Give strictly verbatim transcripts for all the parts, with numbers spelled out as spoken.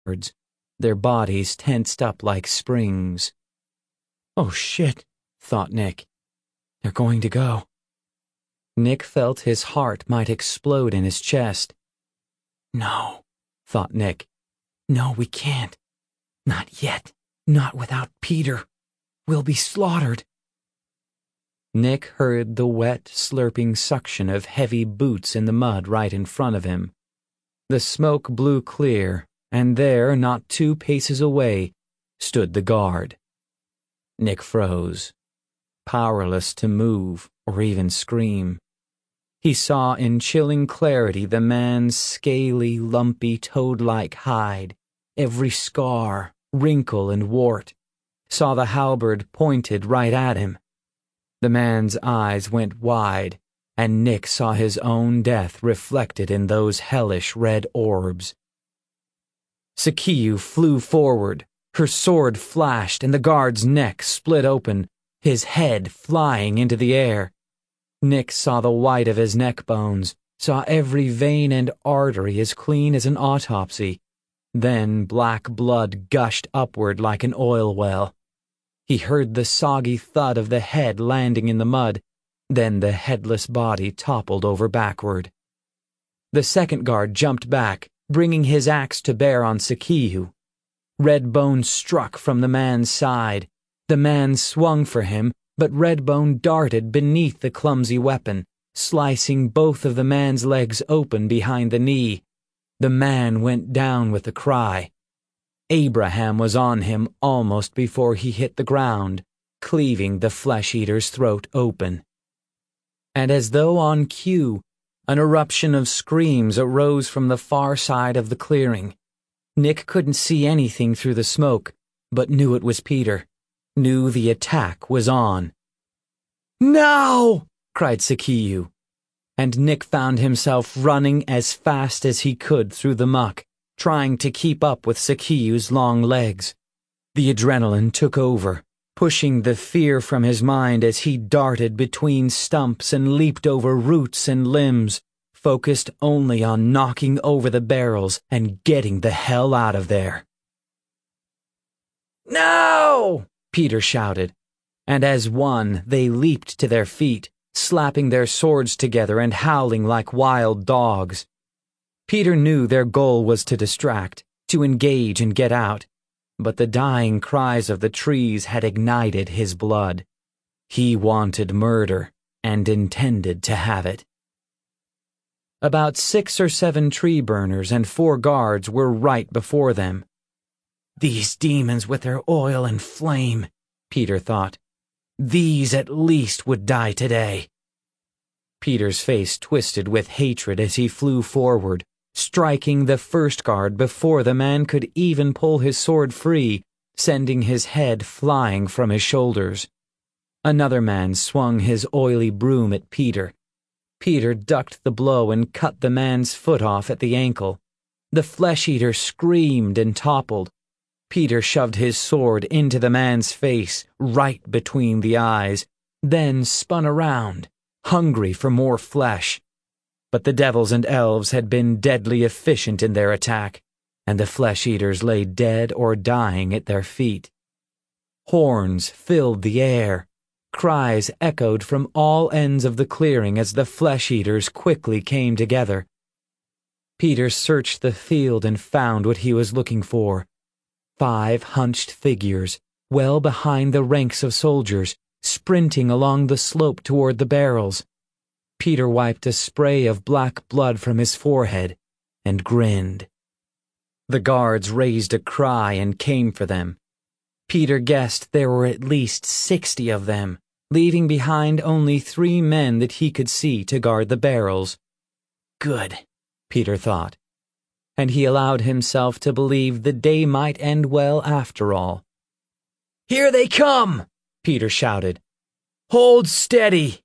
guards, their bodies tensed up like springs. "Oh shit," thought Nick. "They're going to go." Nick felt his heart might explode in his chest. "No," thought Nick. "No, we can't. Not yet. Not without Peter. We'll be slaughtered." Nick heard the wet, slurping suction of heavy boots in the mud right in front of him. The smoke blew clear, and there, not two paces away, stood the guard. Nick froze, powerless to move or even scream. He saw in chilling clarity the man's scaly, lumpy, toad-like hide, every scar, wrinkle, and wart, saw the halberd pointed right at him. The man's eyes went wide, and Nick saw his own death reflected in those hellish red orbs. Sikiu flew forward, her sword flashed, and the guard's neck split open, his head flying into the air. Nick saw the white of his neck bones, saw every vein and artery as clean as an autopsy. Then black blood gushed upward like an oil well. He heard the soggy thud of the head landing in the mud, then the headless body toppled over backward. The second guard jumped back, bringing his axe to bear on Sikiu. Redbone struck from the man's side. The man swung for him, but Redbone darted beneath the clumsy weapon, slicing both of the man's legs open behind the knee. The man went down with a cry. Abraham was on him almost before he hit the ground, cleaving the flesh-eater's throat open. And as though on cue, an eruption of screams arose from the far side of the clearing. Nick couldn't see anything through the smoke, but knew it was Peter, knew the attack was on. "Now!" cried Sikiu, and Nick found himself running as fast as he could through the muck, trying to keep up with Sikiu's long legs. The adrenaline took over, pushing the fear from his mind as he darted between stumps and leaped over roots and limbs, focused only on knocking over the barrels and getting the hell out of there. "No!" Peter shouted, and as one they leaped to their feet, slapping their swords together and howling like wild dogs. Peter knew their goal was to distract, to engage and get out, but the dying cries of the trees had ignited his blood. He wanted murder and intended to have it. About six or seven tree burners and four guards were right before them. "These demons with their oil and flame," Peter thought. "These at least would die today." Peter's face twisted with hatred as he flew forward, striking the first guard before the man could even pull his sword free, sending his head flying from his shoulders. Another man swung his oily broom at Peter. Peter ducked the blow and cut the man's foot off at the ankle. The flesh-eater screamed and toppled. Peter shoved his sword into the man's face, right between the eyes, then spun around, hungry for more flesh. But the devils and elves had been deadly efficient in their attack, and the flesh-eaters lay dead or dying at their feet. Horns filled the air. Cries echoed from all ends of the clearing as the flesh-eaters quickly came together. Peter searched the field and found what he was looking for. Five hunched figures, well behind the ranks of soldiers, sprinting along the slope toward the barrels. Peter wiped a spray of black blood from his forehead and grinned. The guards raised a cry and came for them. Peter guessed there were at least sixty of them, leaving behind only three men that he could see to guard the barrels. Good, Peter thought, and he allowed himself to believe the day might end well after all. "Here they come!" Peter shouted. "Hold steady!"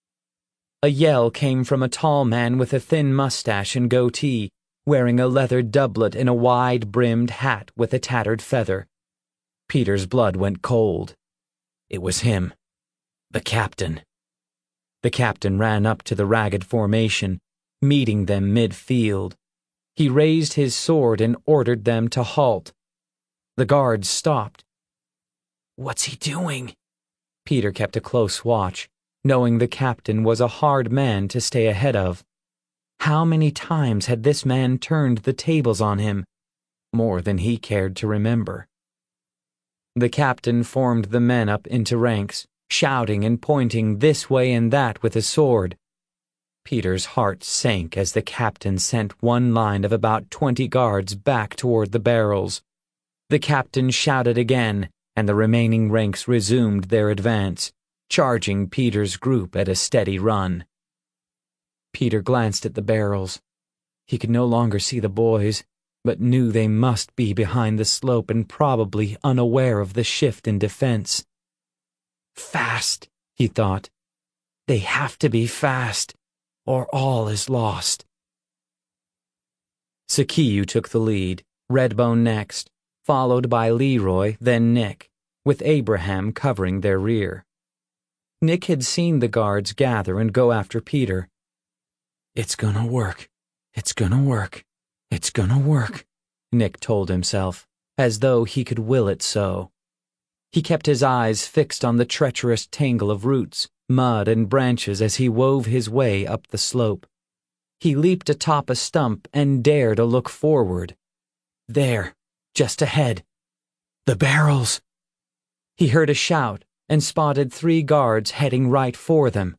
A yell came from a tall man with a thin mustache and goatee, wearing a leather doublet and a wide-brimmed hat with a tattered feather. Peter's blood went cold. It was him, the captain. The captain ran up to the ragged formation, meeting them mid-field. He raised his sword and ordered them to halt. The guards stopped. "What's he doing?" Peter kept a close watch, knowing the captain was a hard man to stay ahead of. How many times had this man turned the tables on him? More than he cared to remember. The captain formed the men up into ranks, shouting and pointing this way and that with his sword. Peter's heart sank as the captain sent one line of about twenty guards back toward the barrels. The captain shouted again, and the remaining ranks resumed their advance, charging Peter's group at a steady run. Peter glanced at the barrels. He could no longer see the boys, but knew they must be behind the slope and probably unaware of the shift in defense. Fast, he thought. They have to be fast, or all is lost. Sakiyu took the lead, Redbone next, followed by Leroy, then Nick, with Abraham covering their rear. Nick had seen the guards gather and go after Peter. It's gonna work. It's gonna work. It's gonna work, Nick told himself, as though he could will it so. He kept his eyes fixed on the treacherous tangle of roots, mud, and branches as he wove his way up the slope. He leaped atop a stump and dared a look forward. There, just ahead. The barrels! He heard a shout and spotted three guards heading right for them.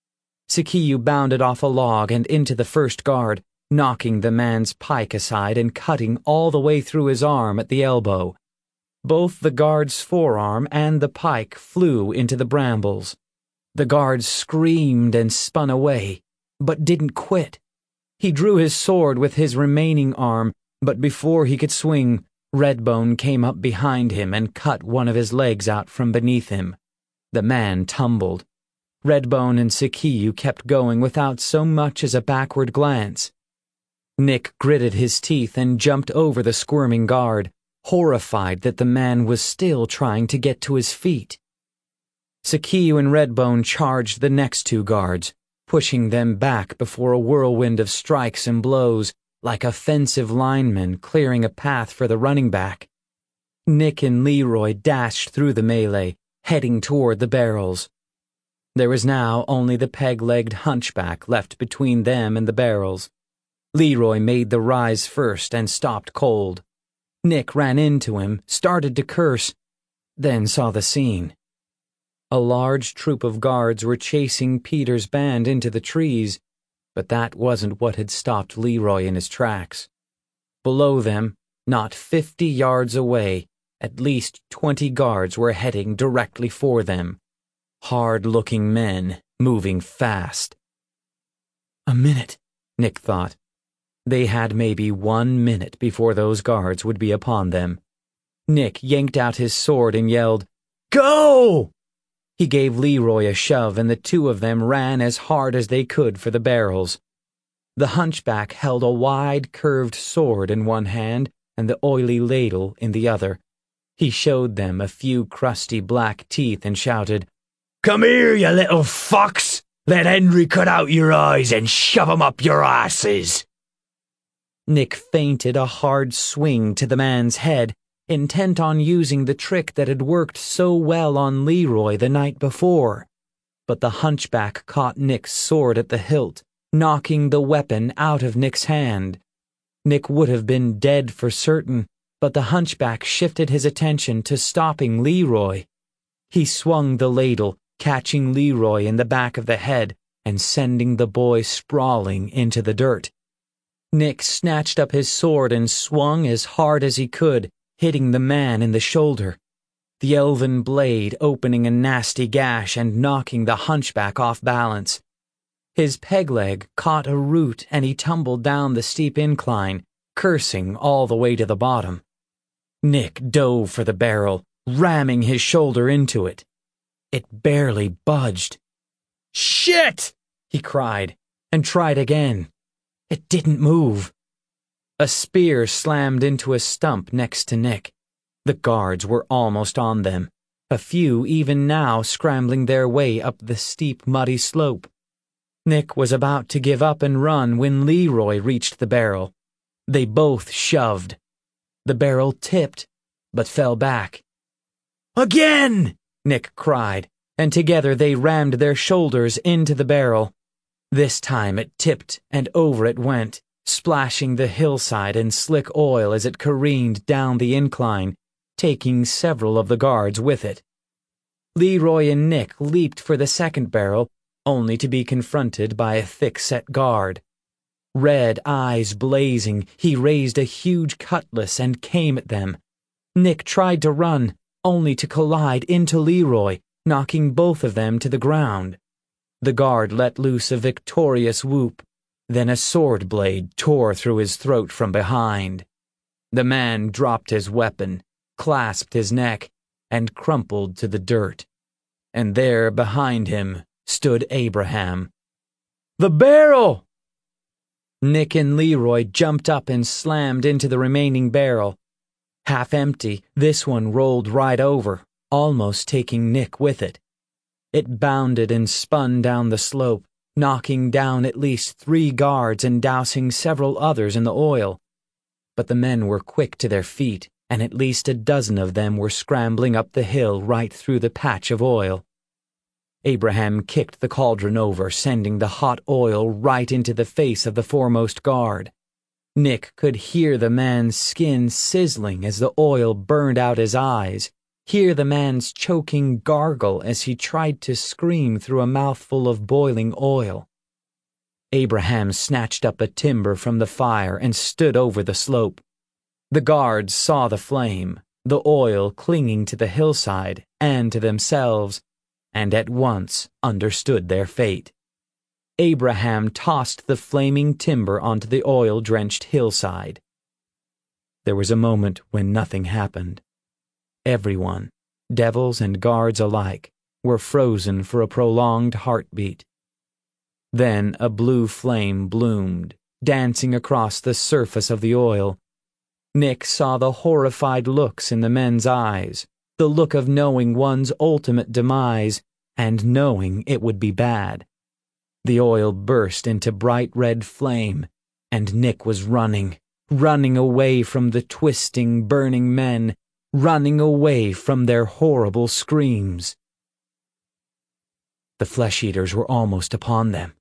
Sakiyu bounded off a log and into the first guard, knocking the man's pike aside and cutting all the way through his arm at the elbow. Both the guard's forearm and the pike flew into the brambles. The guard screamed and spun away, but didn't quit. He drew his sword with his remaining arm, but before he could swing, Redbone came up behind him and cut one of his legs out from beneath him. The man tumbled. Redbone and Sakiyu kept going without so much as a backward glance. Nick gritted his teeth and jumped over the squirming guard, horrified that the man was still trying to get to his feet. Sakiyu and Redbone charged the next two guards, pushing them back before a whirlwind of strikes and blows, like offensive linemen clearing a path for the running back. Nick and Leroy dashed through the melee, heading toward the barrels. There was now only the peg-legged hunchback left between them and the barrels. Leroy made the rise first and stopped cold. Nick ran into him, started to curse, then saw the scene. A large troop of guards were chasing Peter's band into the trees, but that wasn't what had stopped Leroy in his tracks. Below them, not fifty yards away, at least twenty guards were heading directly for them. Hard-looking men, moving fast. A minute, Nick thought. They had maybe one minute before those guards would be upon them. Nick yanked out his sword and yelled, "Go!" He gave Leroy a shove and the two of them ran as hard as they could for the barrels. The hunchback held a wide, curved sword in one hand and the oily ladle in the other. He showed them a few crusty black teeth and shouted, "Come here, you little fox! Let Henry cut out your eyes and shove 'em up your asses!" Nick feinted a hard swing to the man's head, intent on using the trick that had worked so well on Leroy the night before. But the hunchback caught Nick's sword at the hilt, knocking the weapon out of Nick's hand. Nick would have been dead for certain, but the hunchback shifted his attention to stopping Leroy. He swung the ladle, catching Leroy in the back of the head and sending the boy sprawling into the dirt. Nick snatched up his sword and swung as hard as he could, hitting the man in the shoulder. The elven blade opening a nasty gash and knocking the hunchback off balance. His peg leg caught a root and he tumbled down the steep incline, cursing all the way to the bottom. Nick dove for the barrel, ramming his shoulder into it. It barely budged. "Shit!" he cried, and tried again. It didn't move. A spear slammed into a stump next to Nick. The guards were almost on them, a few even now scrambling their way up the steep, muddy slope. Nick was about to give up and run when Leroy reached the barrel. They both shoved. The barrel tipped, but fell back. "Again!" Nick cried, and together they rammed their shoulders into the barrel. This time it tipped, and over it went, splashing the hillside in slick oil as it careened down the incline, taking several of the guards with it. Leroy and Nick leaped for the second barrel, only to be confronted by a thick-set guard. Red eyes blazing, he raised a huge cutlass and came at them. Nick tried to run, only to collide into Leroy, knocking both of them to the ground. The guard let loose a victorious whoop, then a sword blade tore through his throat from behind. The man dropped his weapon, clasped his neck, and crumpled to the dirt. And there, behind him, stood Abraham. "The barrel!" Nick and Leroy jumped up and slammed into the remaining barrel. Half empty, this one rolled right over, almost taking Nick with it. It bounded and spun down the slope, knocking down at least three guards and dousing several others in the oil. But the men were quick to their feet, and at least a dozen of them were scrambling up the hill right through the patch of oil. Abraham kicked the cauldron over, sending the hot oil right into the face of the foremost guard. Nick could hear the man's skin sizzling as the oil burned out his eyes, hear the man's choking gargle as he tried to scream through a mouthful of boiling oil. Abraham snatched up a timber from the fire and stood over the slope. The guards saw the flame, the oil clinging to the hillside and to themselves, and at once understood their fate. Abraham tossed the flaming timber onto the oil-drenched hillside. There was a moment when nothing happened. Everyone, devils and guards alike, were frozen for a prolonged heartbeat. Then a blue flame bloomed, dancing across the surface of the oil. Nick saw the horrified looks in the men's eyes, the look of knowing one's ultimate demise, and knowing it would be bad. The oil burst into bright red flame, and Nick was running, running away from the twisting, burning men, running away from their horrible screams. The flesh-eaters were almost upon them.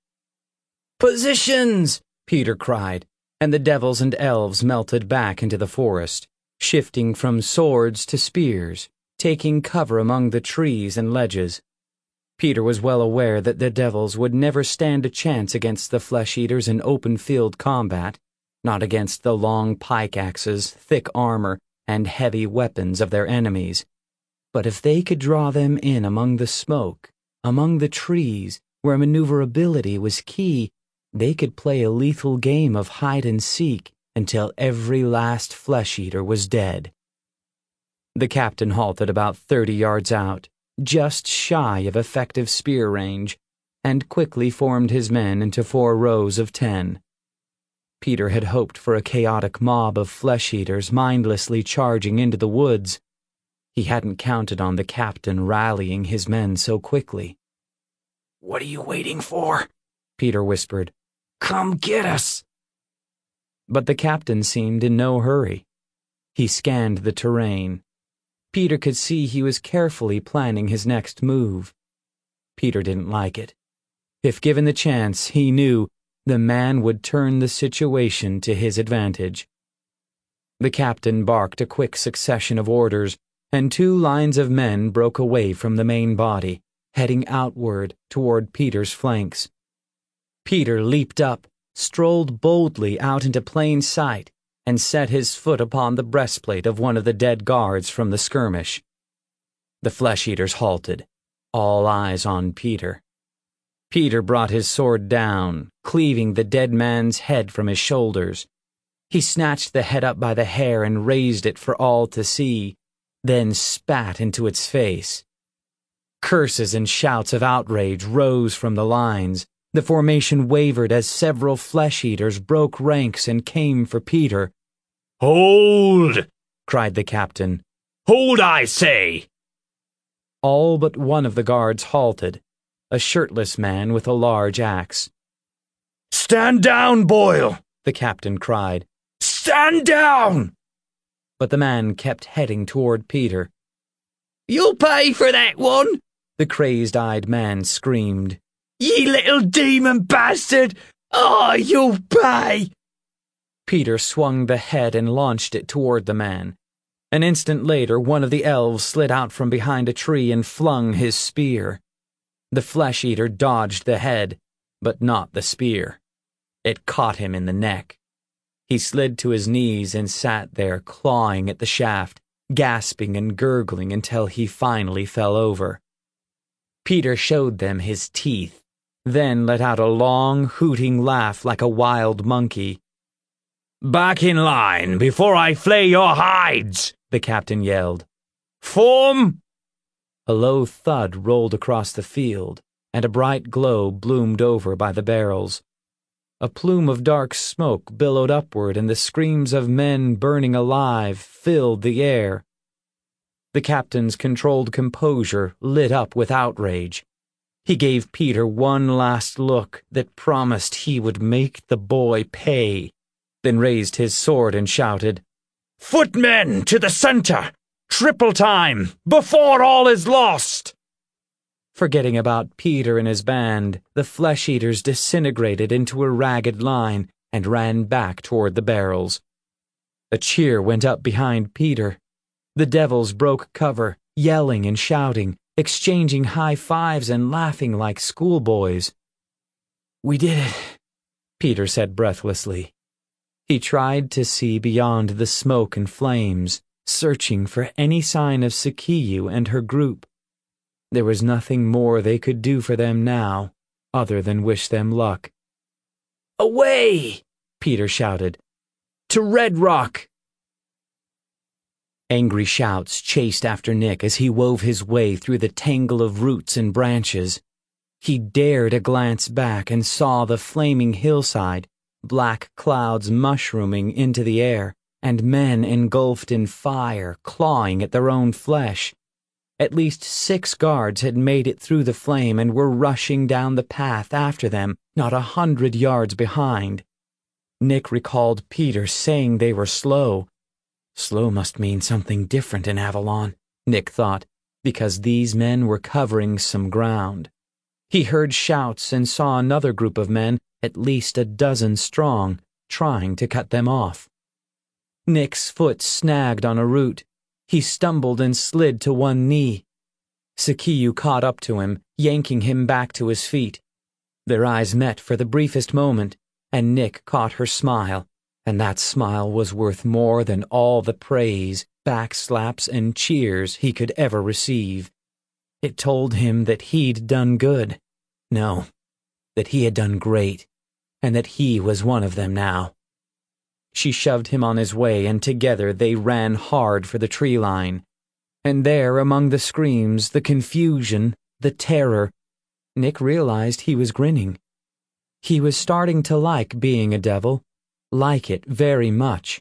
"Positions!" Peter cried, and the devils and elves melted back into the forest, shifting from swords to spears, taking cover among the trees and ledges. Peter was well aware that the devils would never stand a chance against the flesh-eaters in open-field combat, not against the long pike-axes, thick armor, and heavy weapons of their enemies. But if they could draw them in among the smoke, among the trees, where maneuverability was key, they could play a lethal game of hide-and-seek until every last flesh-eater was dead. The captain halted about thirty yards out, just shy of effective spear range, and quickly formed his men into four rows of ten. Peter had hoped for a chaotic mob of flesh-eaters mindlessly charging into the woods. He hadn't counted on the captain rallying his men so quickly. "What are you waiting for?" Peter whispered. "Come get us!" But the captain seemed in no hurry. He scanned the terrain. Peter could see he was carefully planning his next move. Peter didn't like it. If given the chance, he knew the man would turn the situation to his advantage. The captain barked a quick succession of orders, and two lines of men broke away from the main body, heading outward toward Peter's flanks. Peter leaped up, strolled boldly out into plain sight, and set his foot upon the breastplate of one of the dead guards from the skirmish. The flesh-eaters halted, all eyes on Peter. Peter brought his sword down, cleaving the dead man's head from his shoulders. He snatched the head up by the hair and raised it for all to see, then spat into its face. Curses and shouts of outrage rose from the lines. The formation wavered as several flesh-eaters broke ranks and came for Peter. "Hold!" cried the captain. "Hold, I say!" All but one of the guards halted, a shirtless man with a large axe. "Stand down, Boyle!" the captain cried. Stand down! But the man kept heading toward Peter. You'll pay for that one, the crazed-eyed man screamed. Ye little demon bastard! Oh, you'll pay! Peter swung the head and launched it toward the man. An instant later, one of the elves slid out from behind a tree and flung his spear. The flesh-eater dodged the head, but not the spear. It caught him in the neck. He slid to his knees and sat there clawing at the shaft, gasping and gurgling until he finally fell over. Peter showed them his teeth, then let out a long, hooting laugh like a wild monkey. Back in line before I flay your hides, the captain yelled. Form! A low thud rolled across the field, and a bright glow bloomed over by the barrels. A plume of dark smoke billowed upward, and the screams of men burning alive filled the air. The captain's controlled composure lit up with outrage. He gave Peter one last look that promised he would make the boy pay, then raised his sword and shouted, Footmen to the center! Triple time, before all is lost! Forgetting about Peter and his band, the flesh-eaters disintegrated into a ragged line and ran back toward the barrels. A cheer went up behind Peter. The devils broke cover, yelling and shouting, exchanging high fives and laughing like schoolboys. We did it, Peter said breathlessly. He tried to see beyond the smoke and flames, searching for any sign of Sikiyu and her group. There was nothing more they could do for them now, other than wish them luck. Away! Peter shouted. To Red Rock! Angry shouts chased after Nick as he wove his way through the tangle of roots and branches. He dared a glance back and saw the flaming hillside, black clouds mushrooming into the air, and men engulfed in fire, clawing at their own flesh. At least six guards had made it through the flame and were rushing down the path after them, not a hundred yards behind. Nick recalled Peter saying they were slow. Slow must mean something different in Avalon, Nick thought, because these men were covering some ground. He heard shouts and saw another group of men, at least a dozen strong, trying to cut them off. Nick's foot snagged on a root. He stumbled and slid to one knee. Sikiyu caught up to him, yanking him back to his feet. Their eyes met for the briefest moment, and Nick caught her smile, and that smile was worth more than all the praise, backslaps, and cheers he could ever receive. It told him that he'd done good. No, that he had done great, and that he was one of them now. She shoved him on his way, and together they ran hard for the tree line. And there, among the screams, the confusion, the terror, Nick realized he was grinning. He was starting to like being a devil, like it very much.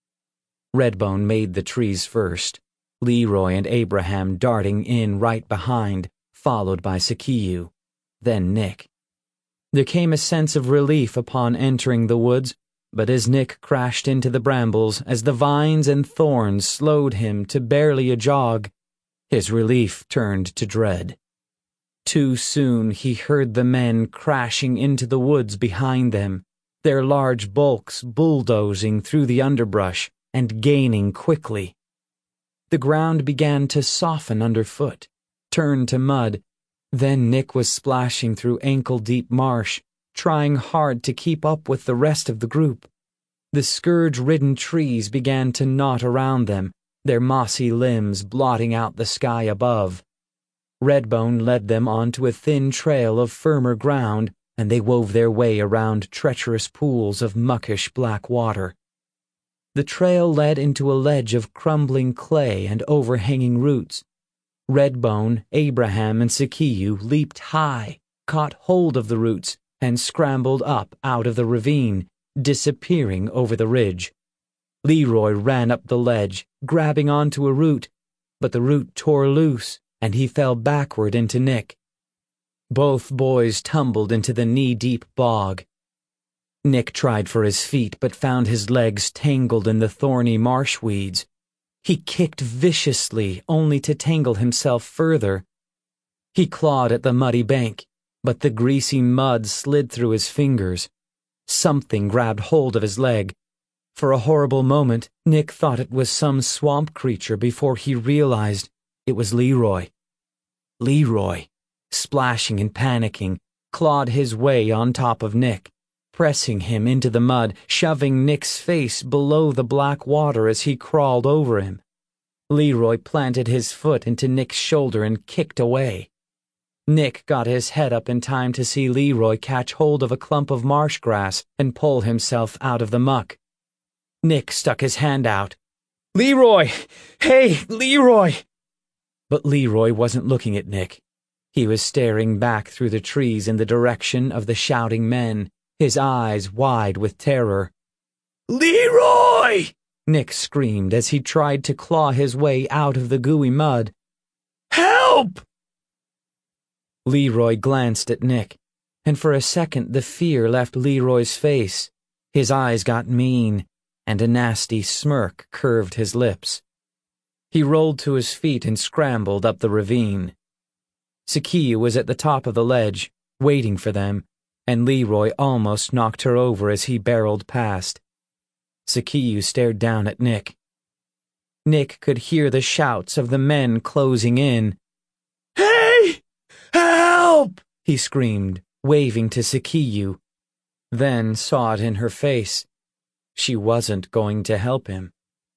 Redbone made the trees first, Leroy and Abraham darting in right behind, followed by Sikiyu, then Nick. There came a sense of relief upon entering the woods, but as Nick crashed into the brambles, as the vines and thorns slowed him to barely a jog, his relief turned to dread. Too soon he heard the men crashing into the woods behind them, their large bulks bulldozing through the underbrush and gaining quickly. The ground began to soften underfoot, turn to mud. Then Nick was splashing through ankle-deep marsh, trying hard to keep up with the rest of the group. The scourge-ridden trees began to knot around them, their mossy limbs blotting out the sky above. Redbone led them onto a thin trail of firmer ground, and they wove their way around treacherous pools of muckish black water. The trail led into a ledge of crumbling clay and overhanging roots. Redbone, Abraham, and Sikiyu leaped high, caught hold of the roots, and scrambled up out of the ravine, disappearing over the ridge. Leroy ran up the ledge, grabbing onto a root, but the root tore loose, and he fell backward into Nick. Both boys tumbled into the knee-deep bog. Nick tried for his feet but found his legs tangled in the thorny marsh weeds. He kicked viciously, only to tangle himself further. He clawed at the muddy bank, but the greasy mud slid through his fingers. Something grabbed hold of his leg. For a horrible moment, Nick thought it was some swamp creature before he realized it was Leroy. Leroy, splashing and panicking, clawed his way on top of Nick, pressing him into the mud, shoving Nick's face below the black water as he crawled over him. Leroy planted his foot into Nick's shoulder and kicked away. Nick got his head up in time to see Leroy catch hold of a clump of marsh grass and pull himself out of the muck. Nick stuck his hand out. "Leroy! Hey, Leroy!" But Leroy wasn't looking at Nick. He was staring back through the trees in the direction of the shouting men, his eyes wide with terror. "Leroy!" Nick screamed as he tried to claw his way out of the gooey mud. "Help!" Leroy glanced at Nick, and for a second the fear left Leroy's face. His eyes got mean, and a nasty smirk curved his lips. He rolled to his feet and scrambled up the ravine. Sakiyu was at the top of the ledge, waiting for them, and Leroy almost knocked her over as he barreled past. Sakiyu stared down at Nick. Nick could hear the shouts of the men closing in. "Hey! Help!" he screamed, waving to Sakiyu, then saw it in her face. She wasn't going to help him.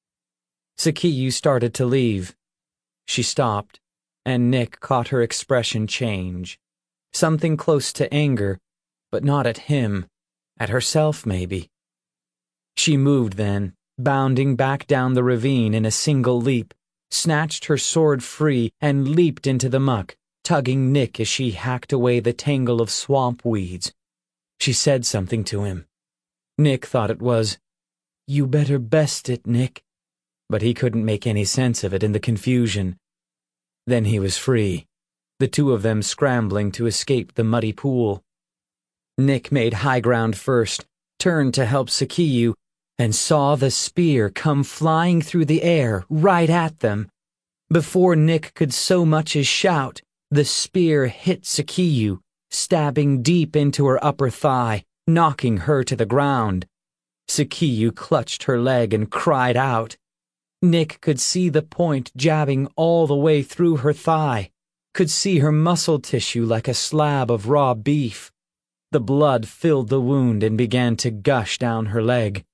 Sakiyu started to leave. She stopped, and Nick caught her expression change. Something close to anger, but not at him, at herself maybe. She moved then, bounding back down the ravine in a single leap, snatched her sword free and leaped into the muck, tugging Nick as she hacked away the tangle of swamp weeds. She said something to him. Nick thought it was, "You better best it, Nick," but he couldn't make any sense of it in the confusion. Then he was free, the two of them scrambling to escape the muddy pool. Nick made high ground first, turned to help Sakiyu, and saw the spear come flying through the air right at them. Before Nick could so much as shout, the spear hit Sakiyu, stabbing deep into her upper thigh, knocking her to the ground. Sakiyu clutched her leg and cried out. Nick could see the point jabbing all the way through her thigh, could see her muscle tissue like a slab of raw beef. The blood filled the wound and began to gush down her leg.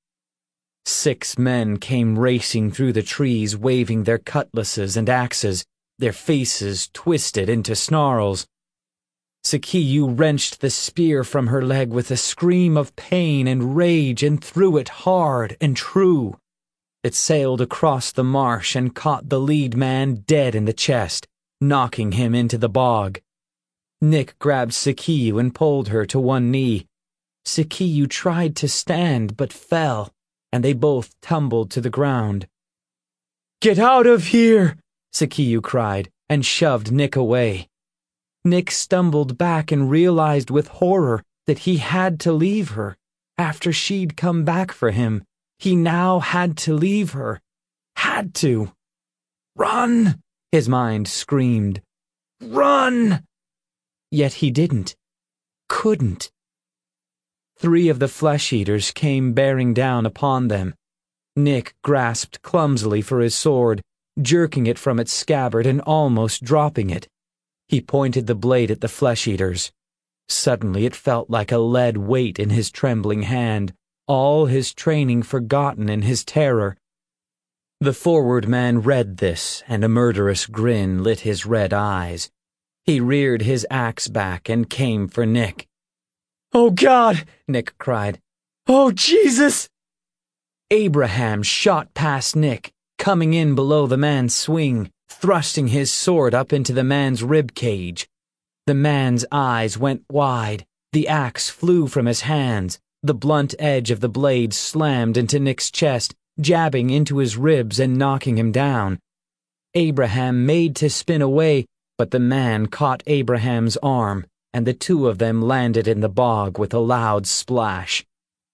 Six men came racing through the trees, waving their cutlasses and axes, their faces twisted into snarls. Sakiyu wrenched the spear from her leg with a scream of pain and rage and threw it hard and true. It sailed across the marsh and caught the lead man dead in the chest, knocking him into the bog. Nick grabbed Sakiyu and pulled her to one knee. Sakiyu tried to stand but fell, and they both tumbled to the ground. "Get out of here!" Sakiyu cried, and shoved Nick away. Nick stumbled back and realized with horror that he had to leave her. After she'd come back for him, he now had to leave her. Had to. "Run!" his mind screamed. "Run!" Yet he didn't. Couldn't. Three of the flesh-eaters came bearing down upon them. Nick grasped clumsily for his sword, jerking it from its scabbard and almost dropping it. He pointed the blade at the flesh-eaters. Suddenly it felt like a lead weight in his trembling hand, all his training forgotten in his terror. The forward man read this, and a murderous grin lit his red eyes. He reared his axe back and came for Nick. "Oh God!" Nick cried. "Oh Jesus!" Abraham shot past Nick, coming in below the man's swing, thrusting his sword up into the man's rib cage. The man's eyes went wide, the axe flew from his hands, the blunt edge of the blade slammed into Nick's chest, jabbing into his ribs and knocking him down. Abraham made to spin away, but the man caught Abraham's arm, and the two of them landed in the bog with a loud splash.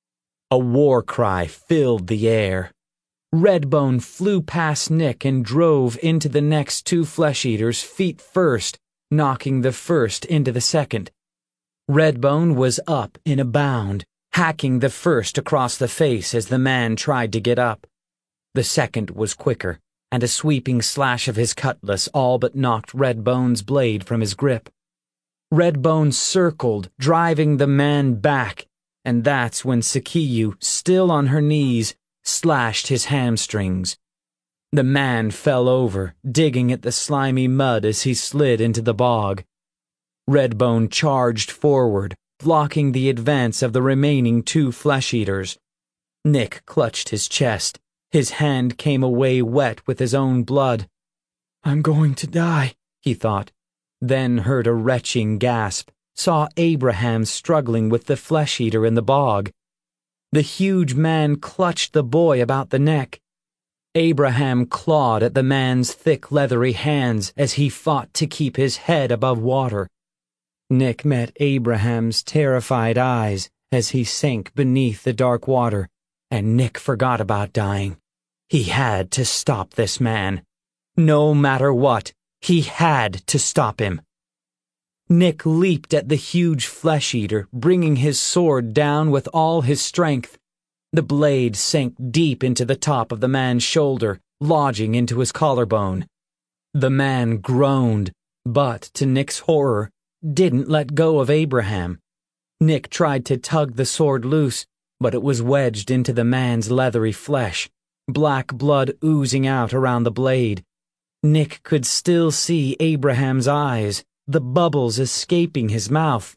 A war cry filled the air. Redbone flew past Nick and drove into the next two flesh-eaters feet first, knocking the first into the second. Redbone was up in a bound, hacking the first across the face as the man tried to get up. The second was quicker, and a sweeping slash of his cutlass all but knocked Redbone's blade from his grip. Redbone circled, driving the man back, and that's when Sakiyu, still on her knees, slashed his hamstrings. The man fell over, digging at the slimy mud as he slid into the bog. Redbone charged forward, blocking the advance of the remaining two flesh-eaters. Nick clutched his chest. His hand came away wet with his own blood. "I'm going to die," he thought, then heard a retching gasp, saw Abraham struggling with the flesh-eater in the bog. The huge man clutched the boy about the neck. Abraham clawed at the man's thick, leathery hands as he fought to keep his head above water. Nick met Abraham's terrified eyes as he sank beneath the dark water, and Nick forgot about dying. He had to stop this man. No matter what, he had to stop him. Nick leaped at the huge flesh-eater, bringing his sword down with all his strength. The blade sank deep into the top of the man's shoulder, lodging into his collarbone. The man groaned, but, to Nick's horror, didn't let go of Abraham. Nick tried to tug the sword loose, but it was wedged into the man's leathery flesh, black blood oozing out around the blade. Nick could still see Abraham's eyes, the bubbles escaping his mouth.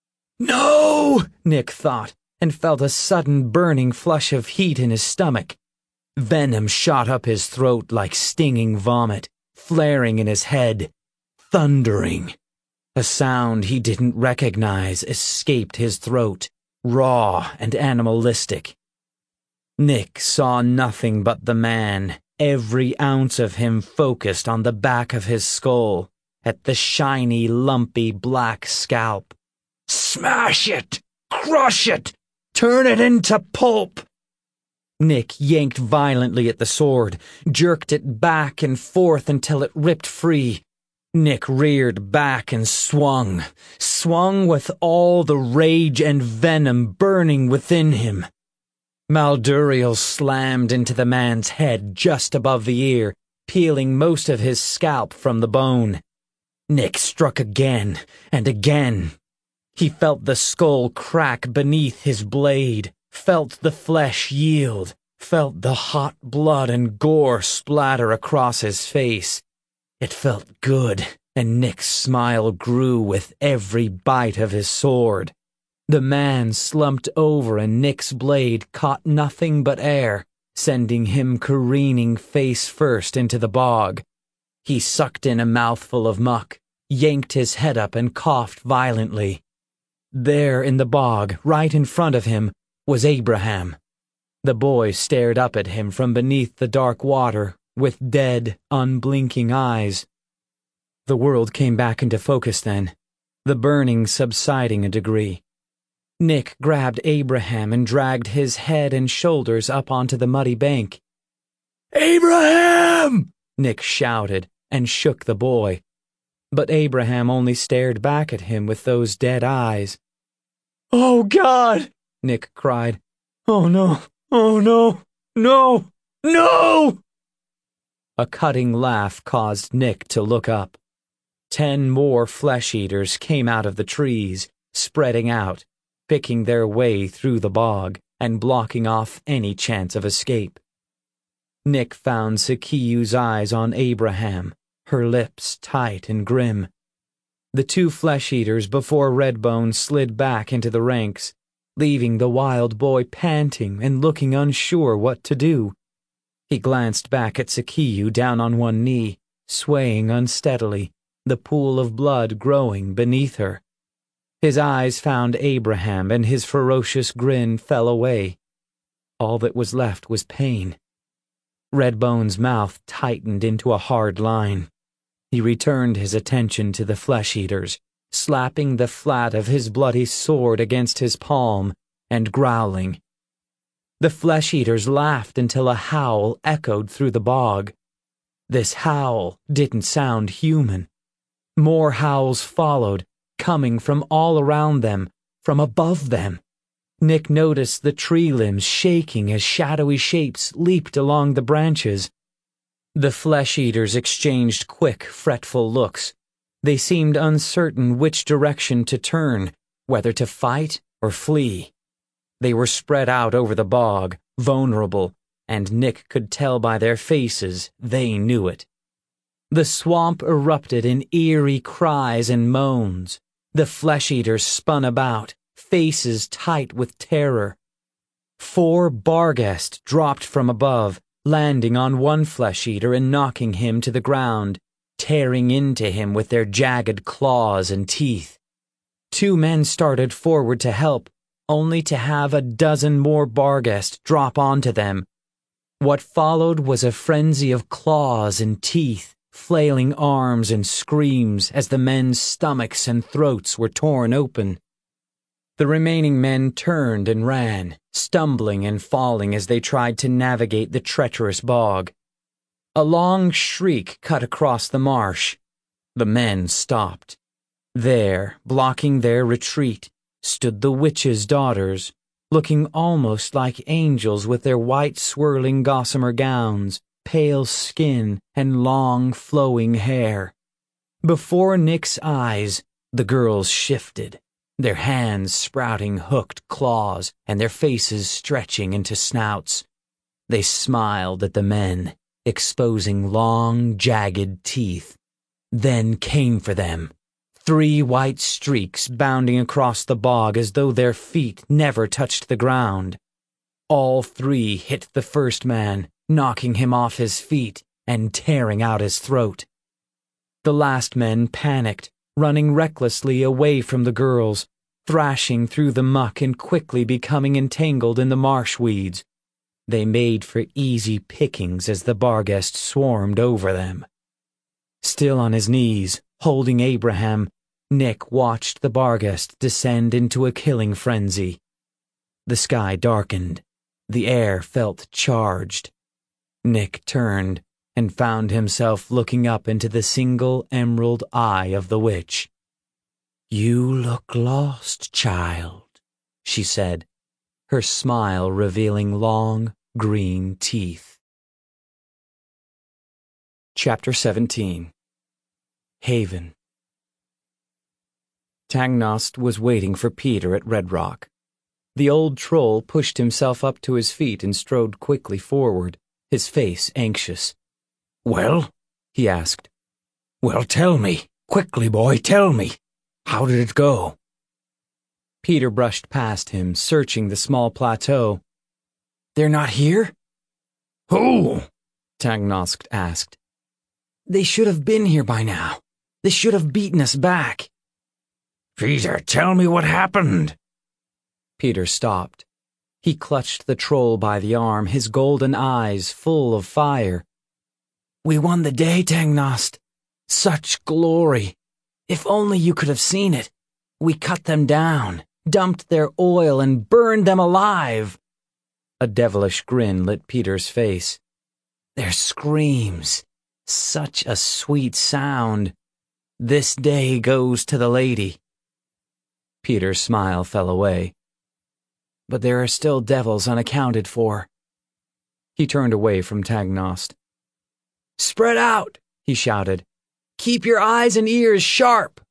"No!" Nick thought, and felt a sudden burning flush of heat in his stomach. Venom shot up his throat like stinging vomit, flaring in his head, thundering. A sound he didn't recognize escaped his throat, raw and animalistic. Nick saw nothing but the man, every ounce of him focused on the back of his skull, at the shiny, lumpy black scalp. "Smash it! Crush it! Turn it into pulp!" Nick yanked violently at the sword, jerked it back and forth until it ripped free. Nick reared back and swung, swung with all the rage and venom burning within him. Malduriel slammed into the man's head just above the ear, peeling most of his scalp from the bone. Nick struck again and again. He felt the skull crack beneath his blade, felt the flesh yield, felt the hot blood and gore splatter across his face. It felt good, and Nick's smile grew with every bite of his sword. The man slumped over and Nick's blade caught nothing but air, sending him careening face first into the bog. He sucked in a mouthful of muck, yanked his head up and coughed violently. There in the bog, right in front of him, was Abraham. The boy stared up at him from beneath the dark water, with dead, unblinking eyes. The world came back into focus then, the burning subsiding a degree. Nick grabbed Abraham and dragged his head and shoulders up onto the muddy bank. "Abraham!" Nick shouted and shook the boy. But Abraham only stared back at him with those dead eyes. "Oh, God!" Nick cried. "Oh, no! Oh, no! No! No!" A cutting laugh caused Nick to look up. Ten more flesh-eaters came out of the trees, spreading out, picking their way through the bog and blocking off any chance of escape. Nick found Sakiyu's eyes on Abraham, her lips tight and grim. The two flesh-eaters before Redbone slid back into the ranks, leaving the wild boy panting and looking unsure what to do. He glanced back at Sakiyu down on one knee, swaying unsteadily, the pool of blood growing beneath her. His eyes found Abraham and his ferocious grin fell away. All that was left was pain. Redbone's mouth tightened into a hard line. He returned his attention to the flesh-eaters, slapping the flat of his bloody sword against his palm and growling. The flesh-eaters laughed until a howl echoed through the bog. This howl didn't sound human. More howls followed, coming from all around them, from above them. Nick noticed the tree limbs shaking as shadowy shapes leaped along the branches. The flesh-eaters exchanged quick, fretful looks. They seemed uncertain which direction to turn, whether to fight or flee. They were spread out over the bog, vulnerable, and Nick could tell by their faces they knew it. The swamp erupted in eerie cries and moans. The flesh-eaters spun about, faces tight with terror. Four Barghest dropped from above, landing on one flesh-eater and knocking him to the ground, tearing into him with their jagged claws and teeth. Two men started forward to help, only to have a dozen more Barghest drop onto them. What followed was a frenzy of claws and teeth, flailing arms and screams as the men's stomachs and throats were torn open. The remaining men turned and ran, stumbling and falling as they tried to navigate the treacherous bog. A long shriek cut across the marsh. The men stopped. There, blocking their retreat, stood the witches' daughters, looking almost like angels with their white swirling gossamer gowns, pale skin, and long flowing hair. Before Nick's eyes, the girls shifted, their hands sprouting hooked claws and their faces stretching into snouts. They smiled at the men, exposing long, jagged teeth, then came for them. Three white streaks bounding across the bog as though their feet never touched the ground. All three hit the first man, knocking him off his feet and tearing out his throat. The last men panicked, running recklessly away from the girls, thrashing through the muck and quickly becoming entangled in the marsh weeds. They made for easy pickings as the Barghest swarmed over them. Still on his knees, holding Abraham, Nick watched the Barghest descend into a killing frenzy. The sky darkened. The air felt charged. Nick turned and found himself looking up into the single emerald eye of the witch. "You look lost, child," she said, her smile revealing long, green teeth. Chapter seventeen. Haven. Tangnost was waiting for Peter at Red Rock. The old troll pushed himself up to his feet and strode quickly forward, his face anxious. "Well?" he asked. "Well, tell me. Quickly, boy, tell me. How did it go?" Peter brushed past him, searching the small plateau. "They're not here?" "Who?" Tangnost asked. "They should have been here by now. They should have beaten us back." "Peter, tell me what happened." Peter stopped. He clutched the troll by the arm, his golden eyes full of fire. "We won the day, Tangnost. Such glory. If only you could have seen it. We cut them down, dumped their oil, and burned them alive." A devilish grin lit Peter's face. "Their screams. Such a sweet sound. This day goes to the lady." Peter's smile fell away. "But there are still devils unaccounted for." He turned away from Tangnost. "Spread out," he shouted. "Keep your eyes and ears sharp."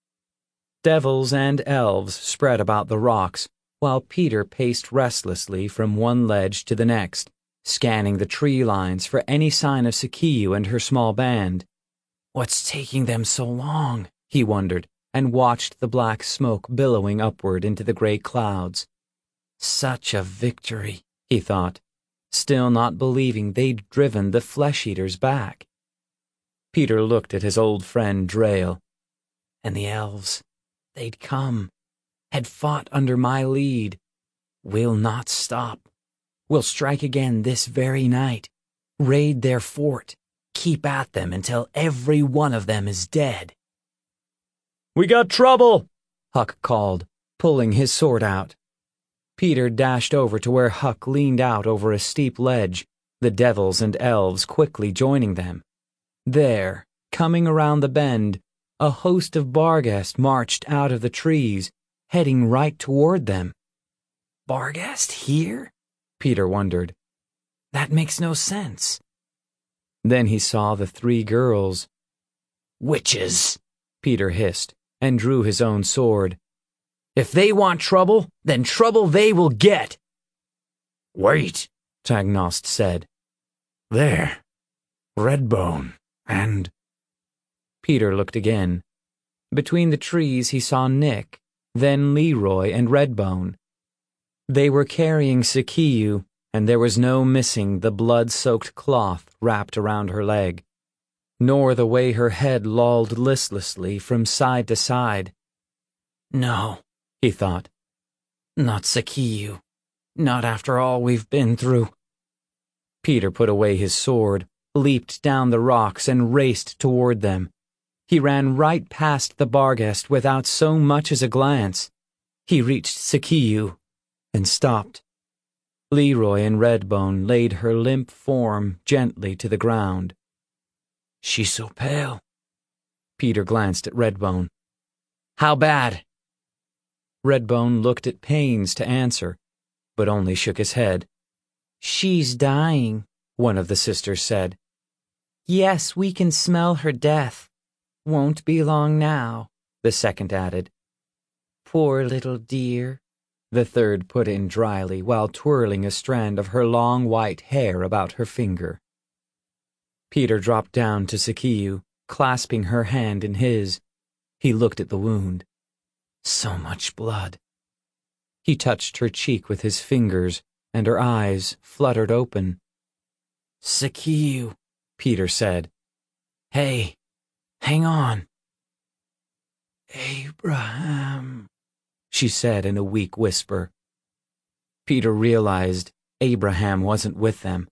Devils and elves spread about the rocks, while Peter paced restlessly from one ledge to the next, scanning the tree lines for any sign of Sikiu and her small band. What's taking them so long? He wondered, and watched the black smoke billowing upward into the gray clouds. Such a victory, he thought, still not believing they'd driven the flesh-eaters back. Peter looked at his old friend Drayle. And the elves, they'd come, had fought under my lead. We'll not stop. We'll strike again this very night, raid their fort, keep at them until every one of them is dead. "We got trouble," Huck called, pulling his sword out. Peter dashed over to where Huck leaned out over a steep ledge, the devils and elves quickly joining them. There, coming around the bend, a host of Barghest marched out of the trees, heading right toward them. Barghest here? Peter wondered. That makes no sense. Then he saw the three girls. Witches, Peter hissed, and drew his own sword. If they want trouble, then trouble they will get. Wait, Tagnost said. There, Redbone, and... Peter looked again. Between the trees he saw Nick, then Leroy and Redbone. They were carrying Sikiu, and there was no missing the blood-soaked cloth wrapped around her leg, nor the way her head lolled listlessly from side to side. No, he thought. Not Sikiu. Not after all we've been through. Peter put away his sword, leaped down the rocks, and raced toward them. He ran right past the Barghest without so much as a glance. He reached Sikiu and stopped. Leroy and Redbone laid her limp form gently to the ground. She's so pale. Peter glanced at Redbone. How bad? Redbone looked at pains to answer, but only shook his head. She's dying, one of the sisters said. Yes, we can smell her death. Won't be long now, the second added. Poor little dear, the third put in dryly while twirling a strand of her long white hair about her finger. Peter dropped down to Sikiu, clasping her hand in his. He looked at the wound. So much blood. He touched her cheek with his fingers, and her eyes fluttered open. Sikiu, Peter said. Hey, hang on. Abraham, she said in a weak whisper. Peter realized Abraham wasn't with them.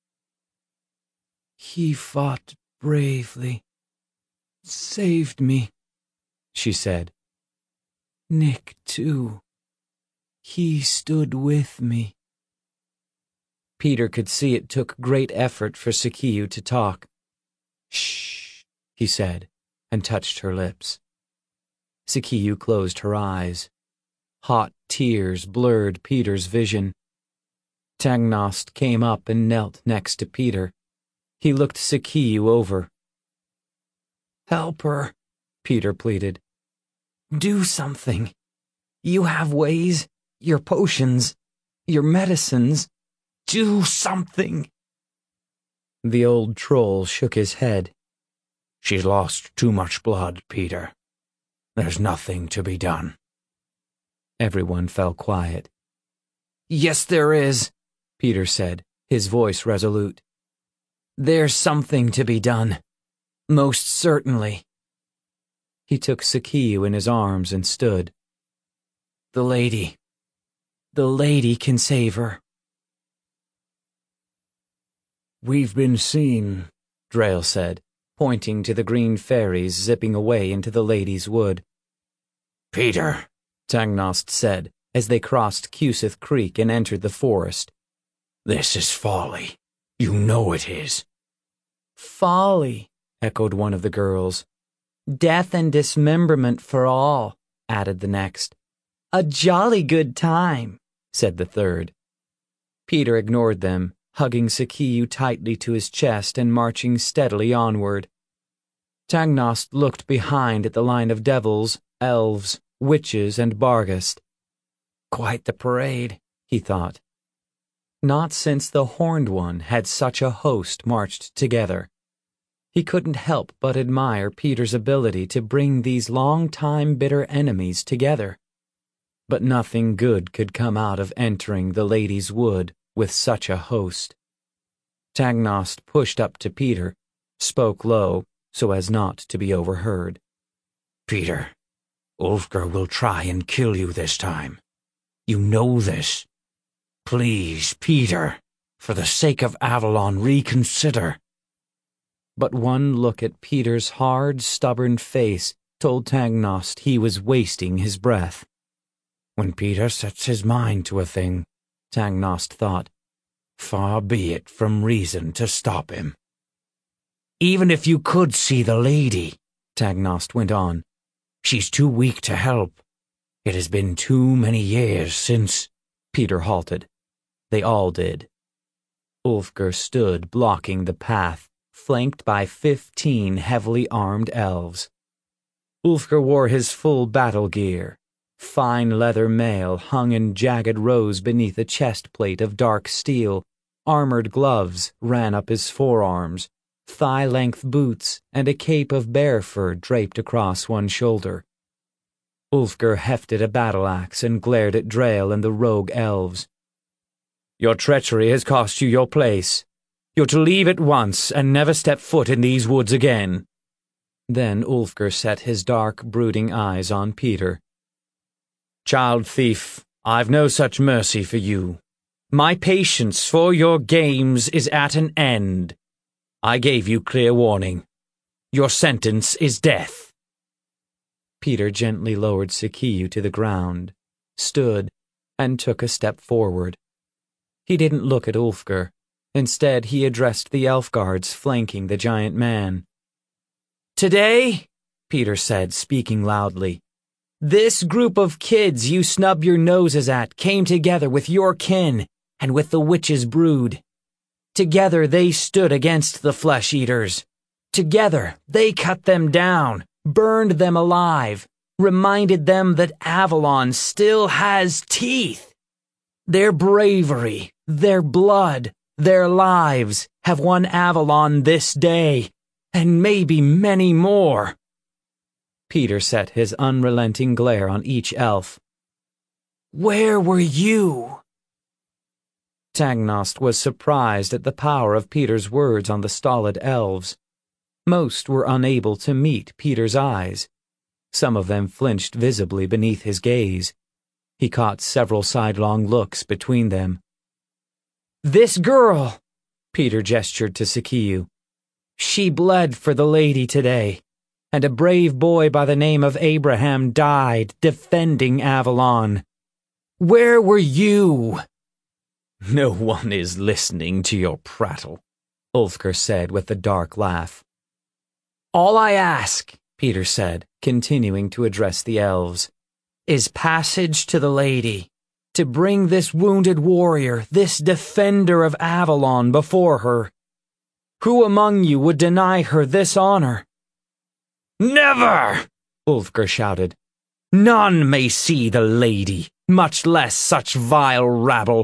He fought bravely, saved me, she said. Nick, too. He stood with me. Peter could see it took great effort for Sikiu to talk. Shh, he said, and touched her lips. Sikiu closed her eyes. Hot tears blurred Peter's vision. Tagnost came up and knelt next to Peter. He looked Sikiu over. Help her, Peter pleaded. Do something. You have ways, your potions, your medicines. Do something. The old troll shook his head. She's lost too much blood, Peter. There's nothing to be done. Everyone fell quiet. Yes, there is, Peter said, his voice resolute. There's something to be done. Most certainly. He took Sikiu in his arms and stood. The lady. The lady can save her. We've been seen, Drayle said, pointing to the green fairies zipping away into the lady's wood. Peter, Tagnost said, as they crossed Cusith Creek and entered the forest. This is folly. You know it is. Folly, echoed one of the girls. Death and dismemberment for all, added the next. A jolly good time, said the third. Peter ignored them, hugging Sikiu tightly to his chest and marching steadily onward. Tagnost looked behind at the line of devils, elves, witches, and Barghest. Quite the parade, he thought. Not since the Horned One had such a host marched together. He couldn't help but admire Peter's ability to bring these long-time bitter enemies together. But nothing good could come out of entering the Lady's Wood with such a host. Tagnost pushed up to Peter, spoke low so as not to be overheard. Peter, Ulfgar will try and kill you this time. You know this. Please, Peter, for the sake of Avalon, reconsider. But one look at Peter's hard, stubborn face told Tagnost he was wasting his breath. When Peter sets his mind to a thing, Tangnost thought, far be it from reason to stop him. Even if you could see the lady, Tangnost went on, she's too weak to help. It has been too many years since... Peter halted. They all did. Ulfgar stood blocking the path, flanked by fifteen heavily armed elves. Ulfgar wore his full battle gear. Fine leather mail hung in jagged rows beneath a chest plate of dark steel. Armored gloves ran up his forearms. Thigh-length boots and a cape of bear fur draped across one shoulder. Ulfgar hefted a battle-axe and glared at Drael and the rogue elves. Your treachery has cost you your place. You're to leave at once and never step foot in these woods again. Then Ulfgar set his dark, brooding eyes on Peter. Child thief, I've no such mercy for you. My patience for your games is at an end. I gave you clear warning. Your sentence is death. Peter gently lowered Sikiu to the ground, stood, and took a step forward. He didn't look at Ulfgar. Instead, he addressed the elf guards flanking the giant man. Today, Peter said, speaking loudly, this group of kids you snub your noses at came together with your kin and with the witch's brood. Together they stood against the flesh-eaters. Together they cut them down, burned them alive, reminded them that Avalon still has teeth. Their bravery, their blood, their lives have won Avalon this day, and maybe many more. Peter set his unrelenting glare on each elf. Where were you? Tangnost was surprised at the power of Peter's words on the stolid elves. Most were unable to meet Peter's eyes. Some of them flinched visibly beneath his gaze. He caught several sidelong looks between them. This girl, Peter gestured to Sikiu. She bled for the lady today, and a brave boy by the name of Abraham died defending Avalon. Where were you? No one is listening to your prattle, Ulfgar said with a dark laugh. All I ask, Peter said, continuing to address the elves, is passage to the lady, to bring this wounded warrior, this defender of Avalon, before her. Who among you would deny her this honor? Never! Ulfgar shouted. None may see the lady, much less such vile rabble.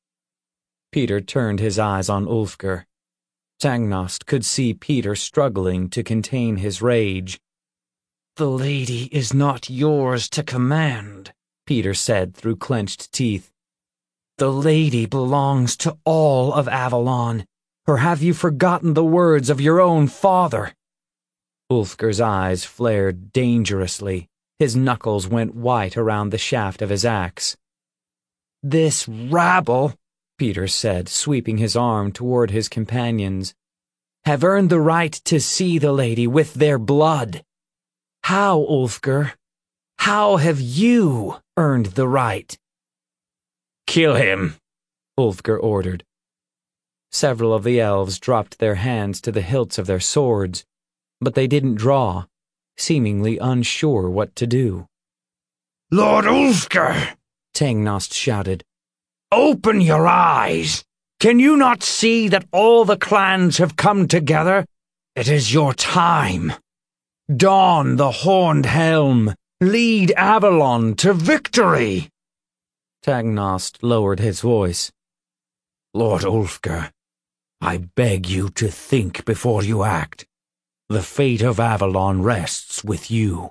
Peter turned his eyes on Ulfgar. Tangnost could see Peter struggling to contain his rage. The lady is not yours to command, Peter said through clenched teeth. The lady belongs to all of Avalon, or have you forgotten the words of your own father? Ulfgar's eyes flared dangerously. His knuckles went white around the shaft of his axe. This rabble, Peter said, sweeping his arm toward his companions, have earned the right to see the lady with their blood. How, Ulfgar? How have you earned the right? Kill him, Ulfgar ordered. Several of the elves dropped their hands to the hilts of their swords, but they didn't draw, seemingly unsure what to do. Lord Ulfgar, Tangnost shouted. Open your eyes! Can you not see that all the clans have come together? It is your time. Don the horned helm. Lead Avalon to victory. Tangnost lowered his voice. Lord Ulfgar, I beg you to think before you act. The fate of Avalon rests with you.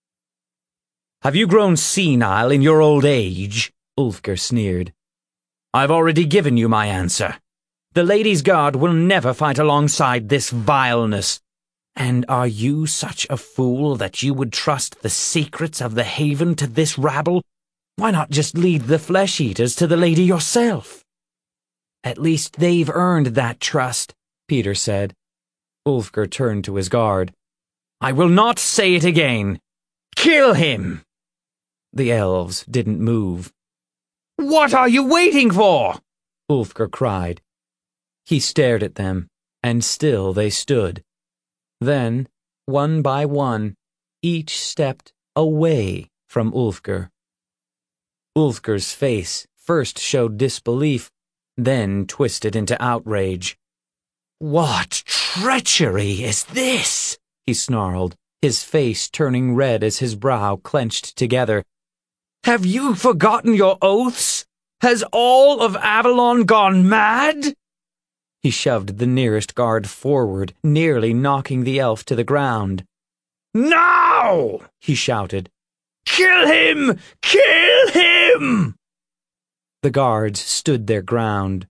Have you grown senile in your old age? Ulfgar sneered. I've already given you my answer. The Lady's Guard will never fight alongside this vileness. And are you such a fool that you would trust the secrets of the Haven to this rabble? Why not just lead the flesh-eaters to the lady yourself? At least they've earned that trust, Peter said. Ulfgar turned to his guard. I will not say it again. Kill him! The elves didn't move. "What are you waiting for?" Ulfgar cried. He stared at them, and still they stood. Then, one by one, each stepped away from Ulfgar. Ulfgar's face first showed disbelief, then twisted into outrage. "What treachery is this?" he snarled, his face turning red as his brow clenched together. "Have you forgotten your oaths? Has all of Avalon gone mad?" He shoved the nearest guard forward, nearly knocking the elf to the ground. "Now!" he shouted. "Kill him! Kill him!" The guards stood their ground.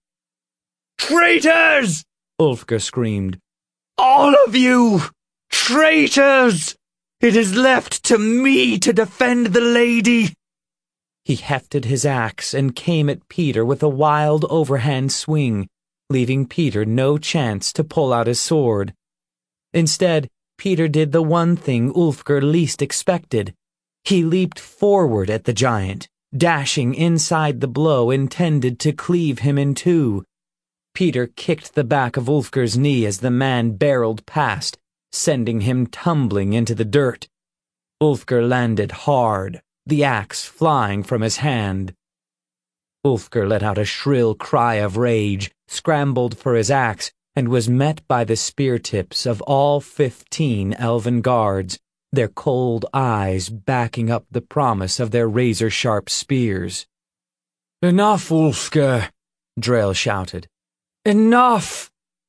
"Traitors!" Ulfgar screamed. "All of you! Traitors! It is left to me to defend the lady!" He hefted his axe and came at Peter with a wild overhand swing, leaving Peter no chance to pull out his sword. Instead, Peter did the one thing Ulfgar least expected. He leaped forward at the giant, dashing inside the blow intended to cleave him in two. Peter kicked the back of Ulfgar's knee as the man barreled past, sending him tumbling into the dirt. Ulfgar landed hard, the axe flying from his hand. Ulfgar let out a shrill cry of rage, scrambled for his axe, and was met by the spear tips of all fifteen elven guards, their cold eyes backing up the promise of their razor-sharp spears. "Enough, Ulfgar!" Drael shouted. "Enough!"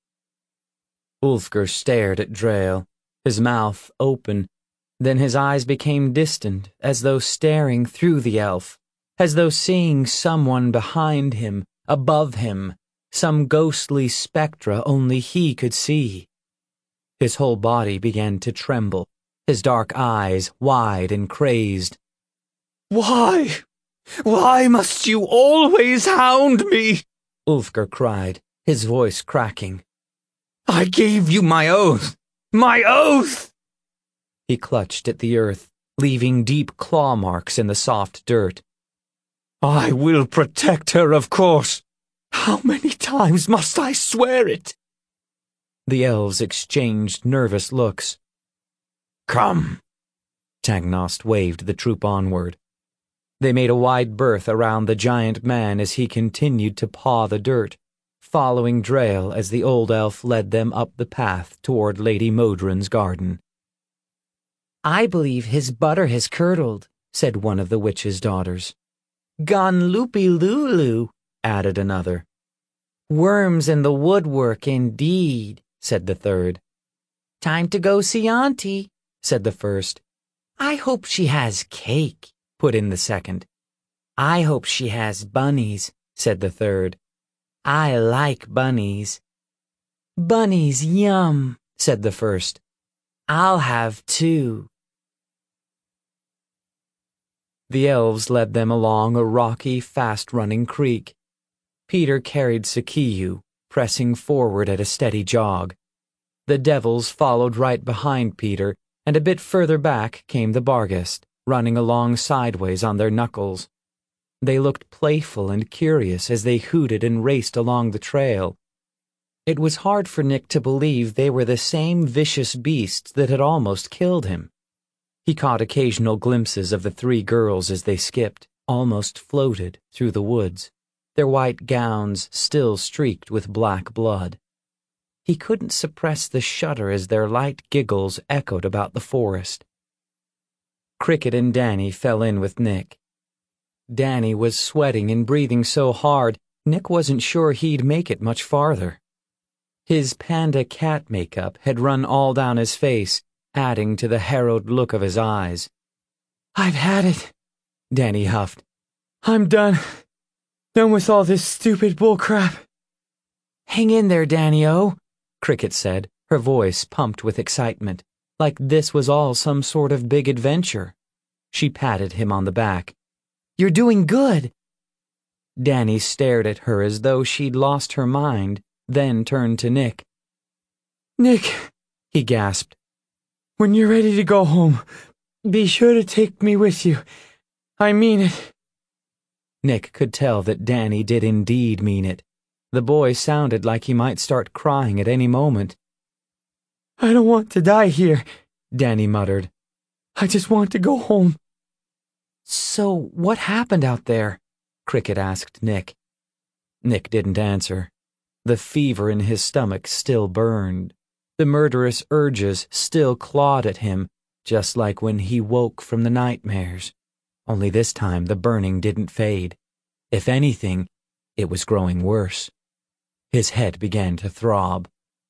Ulfgar stared at Drael, his mouth open. Then his eyes became distant, as though staring through the elf, as though seeing someone behind him, above him, some ghostly spectra only he could see. His whole body began to tremble, his dark eyes wide and crazed. "Why? Why must you always hound me?" Ulfgar cried, his voice cracking. "I gave you my oath! My oath!" He clutched at the earth, leaving deep claw marks in the soft dirt. "I will protect her, of course. How many times must I swear it?" The elves exchanged nervous looks. "Come." Tagnost waved the troop onward. They made a wide berth around the giant man as he continued to paw the dirt, following Drael as the old elf led them up the path toward Lady Modron's garden. "I believe his butter has curdled," said one of the witch's daughters. "Gone loopy-loo-loo," added another. "Worms in the woodwork, indeed," said the third. "Time to go see Auntie," said the first. "I hope she has cake," put in the second. "I hope she has bunnies," said the third. "I like bunnies." "Bunnies, yum," said the first. "I'll have two." The elves led them along a rocky, fast-running creek. Peter carried Sikiyu, pressing forward at a steady jog. The devils followed right behind Peter, and a bit further back came the Barghest, running along sideways on their knuckles. They looked playful and curious as they hooted and raced along the trail. It was hard for Nick to believe they were the same vicious beasts that had almost killed him. He caught occasional glimpses of the three girls as they skipped, almost floated, through the woods, their white gowns still streaked with black blood. He couldn't suppress the shudder as their light giggles echoed about the forest. Cricket and Danny fell in with Nick. Danny was sweating and breathing so hard, Nick wasn't sure he'd make it much farther. His panda cat makeup had run all down his face, adding to the harrowed look of his eyes. "I've had it," Danny huffed. "I'm done. Done with all this stupid bullcrap." "Hang in there, Danny-o," Cricket said, her voice pumped with excitement, like this was all some sort of big adventure. She patted him on the back. "You're doing good." Danny stared at her as though she'd lost her mind, then turned to Nick. "Nick," he gasped. "when you're ready to go home, be sure to take me with you. I mean it. Nick could tell that Danny did indeed mean it. The boy sounded like he might start crying at any moment. I don't want to die here, Danny muttered. I just want to go home. So what happened out there? Cricket asked Nick. Nick didn't answer. The fever in his stomach still burned. The murderous urges still clawed at him, just like when he woke from the nightmares. Only this time the burning didn't fade. If anything, it was growing worse. His head began to throb.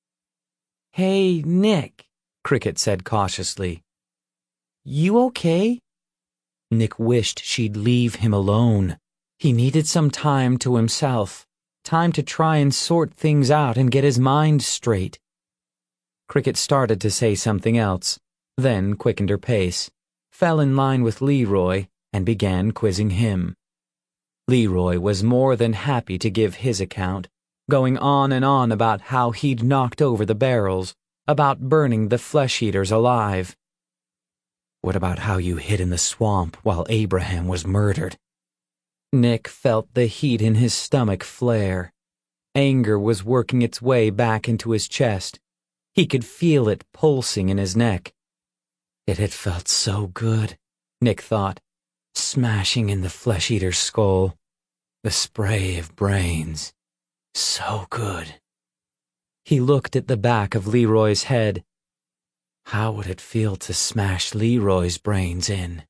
Hey, Nick, Cricket said cautiously. You okay? Nick wished she'd leave him alone. He needed some time to himself, time to try and sort things out and get his mind straight. Cricket started to say something else, then quickened her pace, fell in line with Leroy, and began quizzing him. Leroy was more than happy to give his account, going on and on about how he'd knocked over the barrels, about burning the flesh-eaters alive. What about how you hid in the swamp while Abraham was murdered? Nick felt the heat in his stomach flare. Anger was working its way back into his chest. He could feel it pulsing in his neck. It had felt so good, Nick thought, smashing in the flesh-eater's skull. The spray of brains. So good. He looked at the back of Leroy's head. How would it feel to smash Leroy's brains in?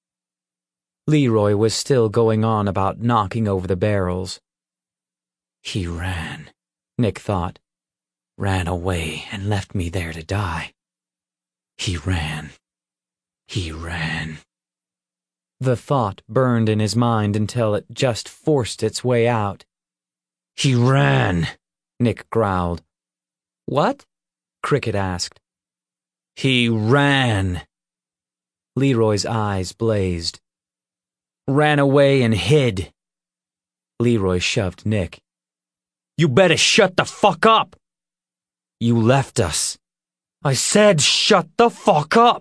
Leroy was still going on about knocking over the barrels. He ran, Nick thought. Ran away and left me there to die. He ran. He ran. The thought burned in his mind until it just forced its way out. He ran, Nick growled. What? Cricket asked. He ran. Leroy's eyes blazed. Ran away and hid. Leroy shoved Nick. You better shut the fuck up. You left us. I said shut the fuck up.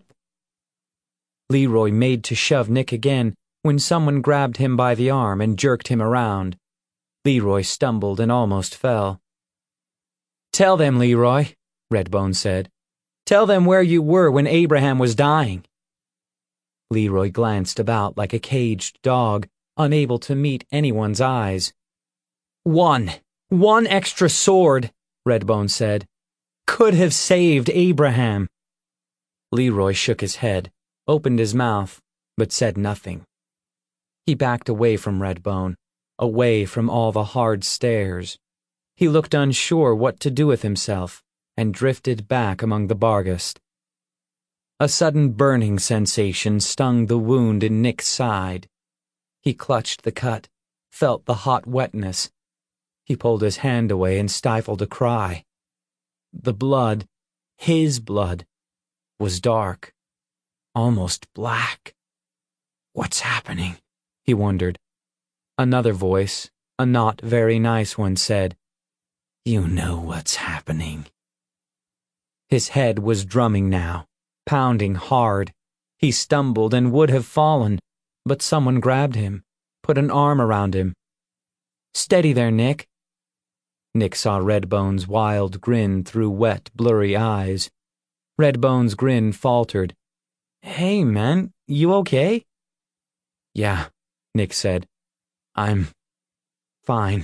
Leroy made to shove Nick again when someone grabbed him by the arm and jerked him around. Leroy stumbled and almost fell. Tell them, Leroy, Redbone said. Tell them where you were when Abraham was dying. Leroy glanced about like a caged dog, unable to meet anyone's eyes. One, one extra sword, Redbone said. Could have saved Abraham. Leroy shook his head, opened his mouth, but said nothing. He backed away from Redbone, away from all the hard stares. He looked unsure what to do with himself, and drifted back among the Barghest. A sudden burning sensation stung the wound in Nick's side. He clutched the cut, felt the hot wetness. He pulled his hand away and stifled a cry. The blood, his blood, was dark, almost black. What's happening? He wondered. Another voice, a not very nice one, said, You know what's happening. His head was drumming now, pounding hard. He stumbled and would have fallen, but someone grabbed him, put an arm around him. Steady there, Nick. Nick saw Redbone's wild grin through wet, blurry eyes. Redbone's grin faltered. Hey, man, you okay? Yeah, Nick said. I'm fine.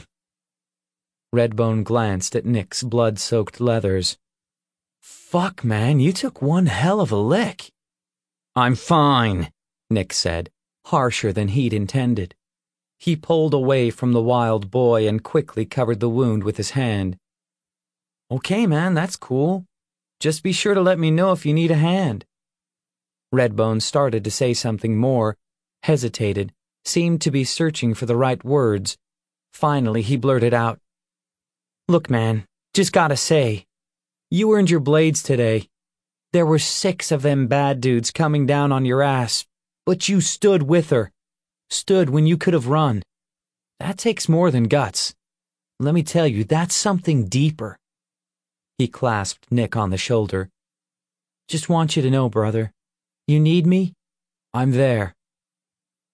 Redbone glanced at Nick's blood-soaked leathers. Fuck, man, you took one hell of a lick. I'm fine, Nick said, harsher than he'd intended. He pulled away from the wild boy and quickly covered the wound with his hand. Okay, man, that's cool. Just be sure to let me know if you need a hand. Redbone started to say something more, hesitated, seemed to be searching for the right words. Finally, he blurted out, Look, man, just gotta say, you earned your blades today. There were six of them bad dudes coming down on your ass, but you stood with her. Stood when you could have run. That takes more than guts. Let me tell you, that's something deeper. He clasped Nick on the shoulder. Just want you to know, brother, you need me? I'm there.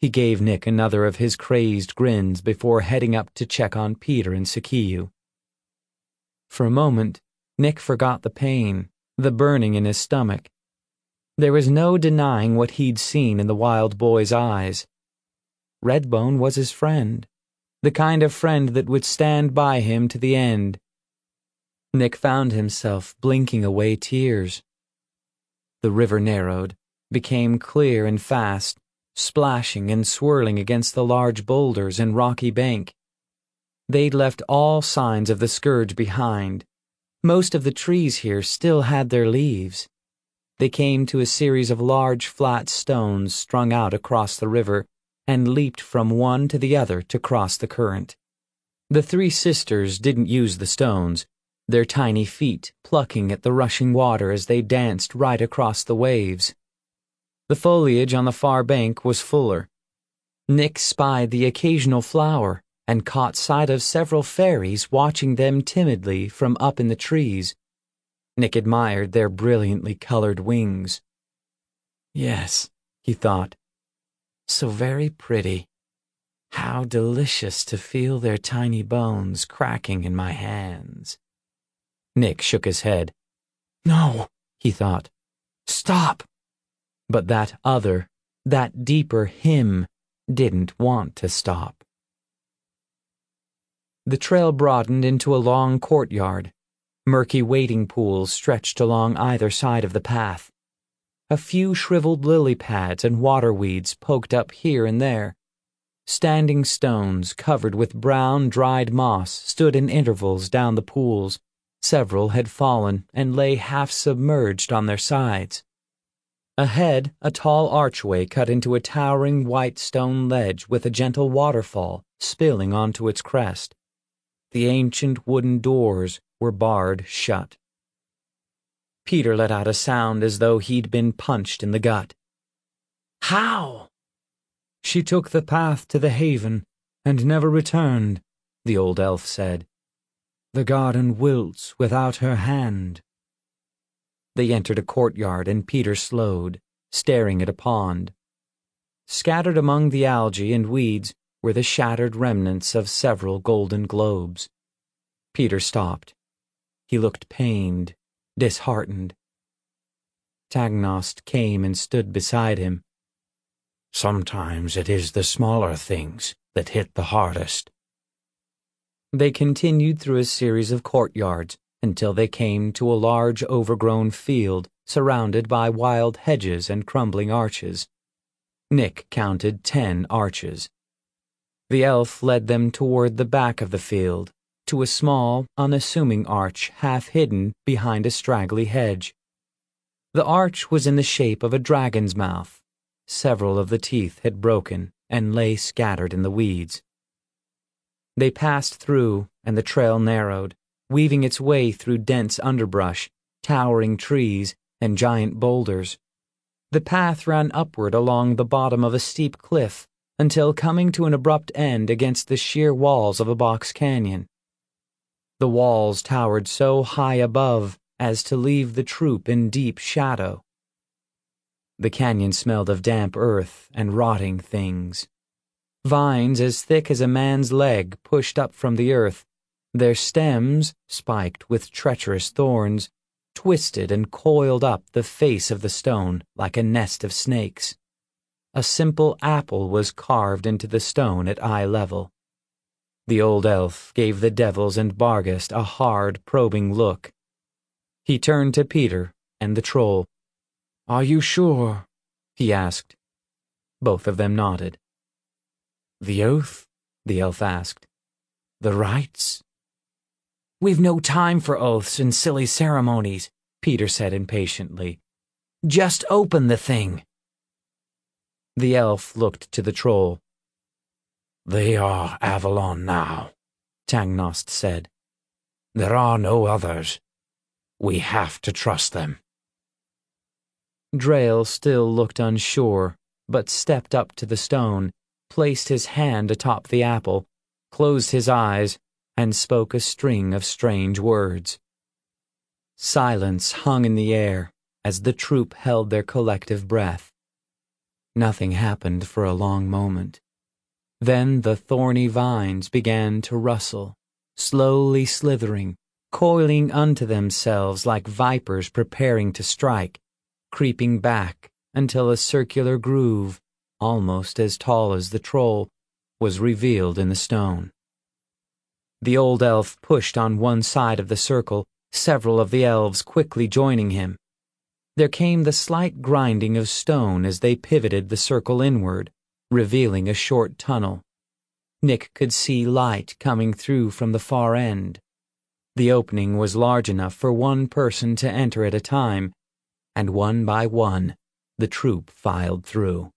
He gave Nick another of his crazed grins before heading up to check on Peter and Sakiyu. For a moment, Nick forgot the pain, the burning in his stomach. There was no denying what he'd seen in the wild boy's eyes. Redbone was his friend, the kind of friend that would stand by him to the end. Nick found himself blinking away tears. The river narrowed, became clear and fast, splashing and swirling against the large boulders and rocky bank. They'd left all signs of the scourge behind. Most of the trees here still had their leaves. They came to a series of large flat stones strung out across the river and leaped from one to the other to cross the current. The three sisters didn't use the stones, their tiny feet plucking at the rushing water as they danced right across the waves. The foliage on the far bank was fuller. Nick spied the occasional flower and caught sight of several fairies watching them timidly from up in the trees. Nick admired their brilliantly colored wings. Yes, he thought, so very pretty. How delicious to feel their tiny bones cracking in my hands. Nick shook his head. No, he thought. Stop! But that other, that deeper him, didn't want to stop. The trail broadened into a long courtyard. Murky wading pools stretched along either side of the path. A few shriveled lily pads and water weeds poked up here and there. Standing stones covered with brown, dried moss stood in intervals down the pools. Several had fallen and lay half submerged on their sides. Ahead, a tall archway cut into a towering white stone ledge with a gentle waterfall spilling onto its crest. The ancient wooden doors were barred shut. Peter let out a sound as though he'd been punched in the gut. How? She took the path to the haven and never returned, the old elf said. The garden wilts without her hand. They entered a courtyard and Peter slowed, staring at a pond. Scattered among the algae and weeds were the shattered remnants of several golden globes. Peter stopped. He looked pained, disheartened. Tagnost came and stood beside him. Sometimes it is the smaller things that hit the hardest. They continued through a series of courtyards until they came to a large overgrown field surrounded by wild hedges and crumbling arches. Nick counted ten arches. The elf led them toward the back of the field, to a small, unassuming arch half hidden behind a straggly hedge. The arch was in the shape of a dragon's mouth. Several of the teeth had broken and lay scattered in the weeds. They passed through, and the trail narrowed, weaving its way through dense underbrush, towering trees, and giant boulders. The path ran upward along the bottom of a steep cliff until coming to an abrupt end against the sheer walls of a box canyon. The walls towered so high above as to leave the troop in deep shadow. The canyon smelled of damp earth and rotting things. Vines as thick as a man's leg pushed up from the earth, their stems, spiked with treacherous thorns, twisted and coiled up the face of the stone like a nest of snakes. A simple apple was carved into the stone at eye level. The old elf gave the devils and Barghest a hard, probing look. He turned to Peter and the troll. Are you sure? He asked. Both of them nodded. The oath? The elf asked. The rites? We've no time for oaths and silly ceremonies, Peter said impatiently. Just open the thing. The elf looked to the troll. They are Avalon now, Tagnost said. There are no others. We have to trust them. Drael still looked unsure, but stepped up to the stone, placed his hand atop the apple, closed his eyes, and spoke a string of strange words. Silence hung in the air as the troop held their collective breath. Nothing happened for a long moment. Then the thorny vines began to rustle, slowly slithering, coiling unto themselves like vipers preparing to strike, creeping back until a circular groove, almost as tall as the troll, was revealed in the stone. The old elf pushed on one side of the circle, several of the elves quickly joining him. There came the slight grinding of stone as they pivoted the circle inward, revealing a short tunnel. Nick could see light coming through from the far end. The opening was large enough for one person to enter at a time, and one by one, the troop filed through.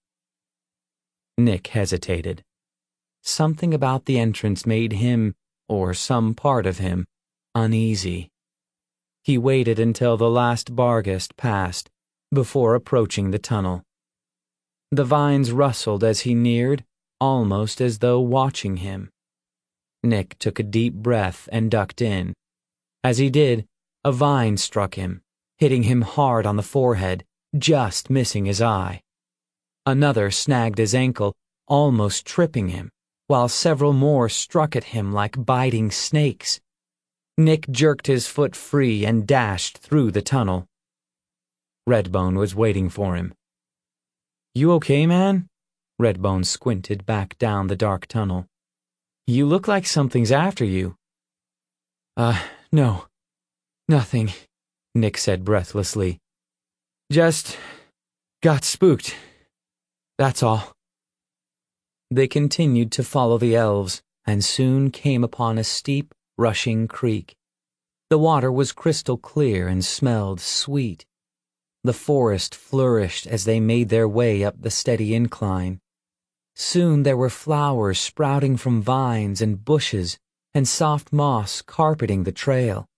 Nick hesitated. Something about the entrance made him, or some part of him, uneasy. He waited until the last Barghest passed, before approaching the tunnel. The vines rustled as he neared, almost as though watching him. Nick took a deep breath and ducked in. As he did, a vine struck him, hitting him hard on the forehead, just missing his eye. Another snagged his ankle, almost tripping him, while several more struck at him like biting snakes. Nick jerked his foot free and dashed through the tunnel. Redbone was waiting for him. "You okay, man?" Redbone squinted back down the dark tunnel. "You look like something's after you." Uh, no. Nothing," Nick said breathlessly. "Just got spooked. That's all." They continued to follow the elves, and soon came upon a steep, rushing creek. The water was crystal clear and smelled sweet. The forest flourished as they made their way up the steady incline. Soon there were flowers sprouting from vines and bushes, and soft moss carpeting the trail.